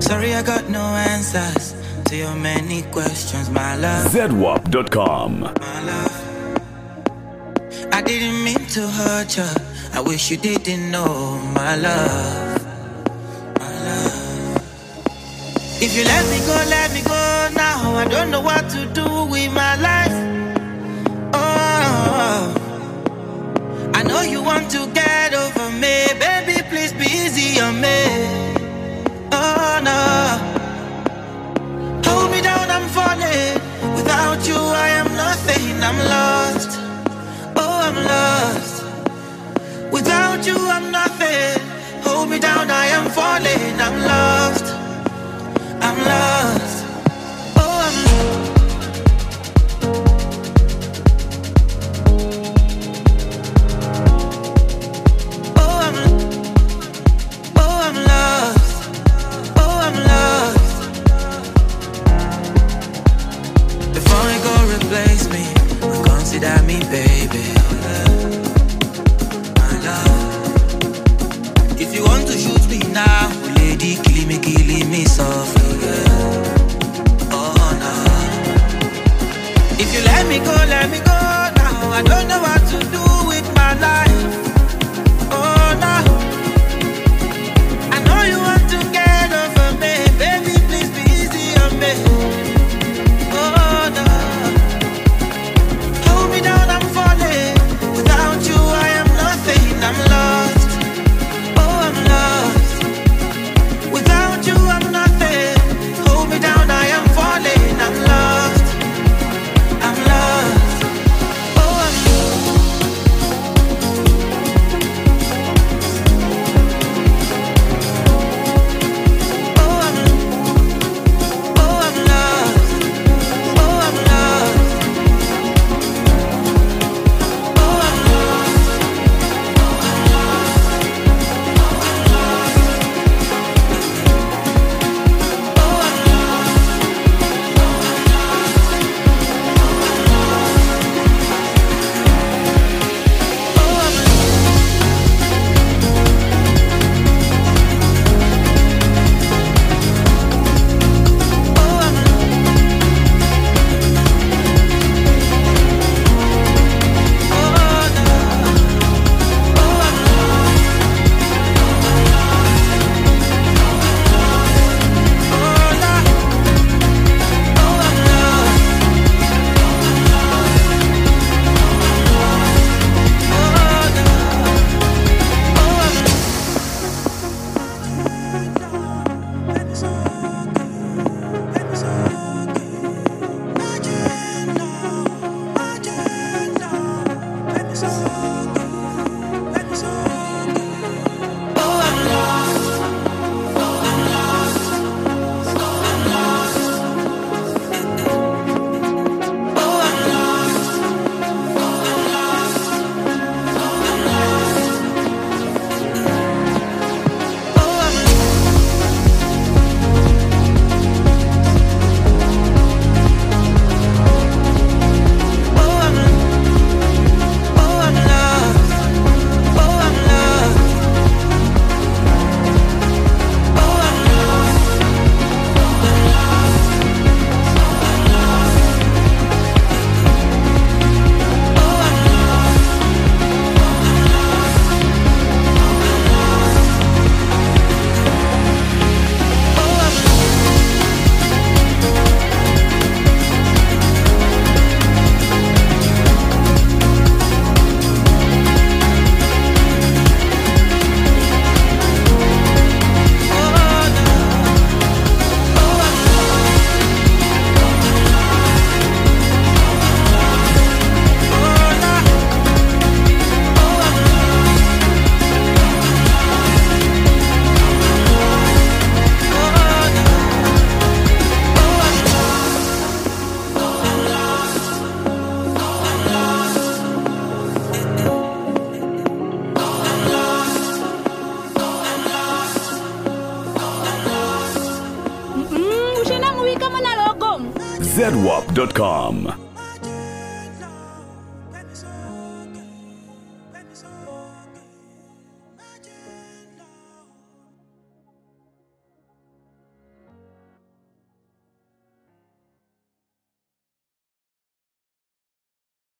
Sorry I got no answers to your many questions, my love. ZWAP.com. My love, I didn't mean to hurt you. I wish you didn't know, my love. My love. If you let me go now. I don't know what to do with my life. Oh, I know you want to get over me, baby. Please be easy on me. Oh no, hold me down, I'm falling. Without you, I am nothing. I'm lost. Oh, I'm lost. Without you, I'm nothing. Hold me down, I am falling. I'm lost. I'm lost. Oh, I'm lost. Replace me, consider me, baby. My love. If you want to shoot me now, lady, killing me softly. Oh no. If you let me go now. I don't know what to do with my life. Oh no. I know you want to get over me, baby. Please be easy on me. Oh no. I'm falling. Without you, I am nothing. I'm lost. Oh, I'm lost. Without you, I'm nothing. Hold me down, I am falling. I'm lost. I'm lost. Oh, I'm ZWAP.com.